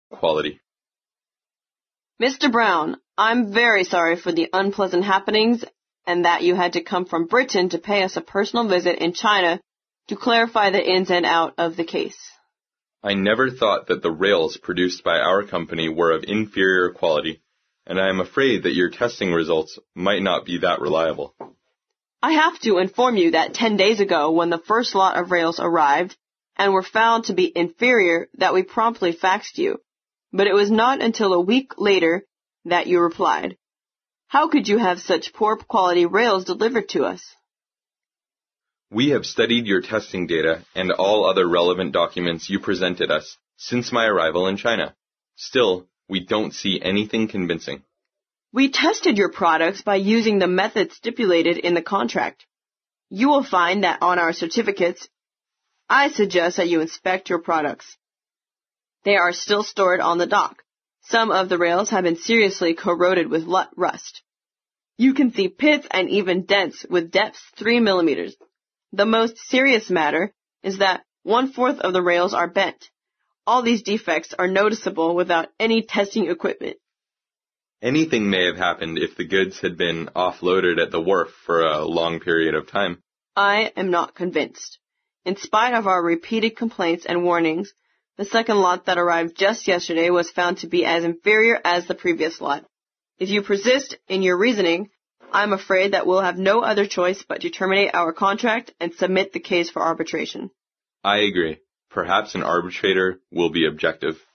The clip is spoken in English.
quality. Mr. Brown, I'm very sorry for the unpleasant happenings and that you had to come from Britain to pay us a personal visit in China to clarify the ins and outs of the case. I never thought that the rails produced by our company were of inferior quality, and I am afraid that your testing results might not be that reliable. I have to inform you that 10 days ago, when the first lot of rails arrived and were found to be inferior, that we promptly faxed you. But it was not until a week later that you replied. How could you have such poor quality rails delivered to us? We have studied your testing data and all other relevant documents you presented us since my arrival in China. Still, we don't see anything convincing. We tested your products by using the method stipulated in the contract. You will find that on our certificates, I suggest that you inspect your products. They are still stored on the dock. Some of the rails have been seriously corroded with rust. You can see pits and even dents with depths 3 millimeters. The most serious matter is that 1/4 of the rails are bent. All these defects are noticeable without any testing equipment. Anything may have happened if the goods had been offloaded at the wharf for a long period of time. I am not convinced. In spite of our repeated complaints and warnings, the second lot that arrived just yesterday was found to be as inferior as the previous lot. If you persist in your reasoning, I'm afraid that we'll have no other choice but to terminate our contract and submit the case for arbitration. I agree. Perhaps an arbitrator will be objective.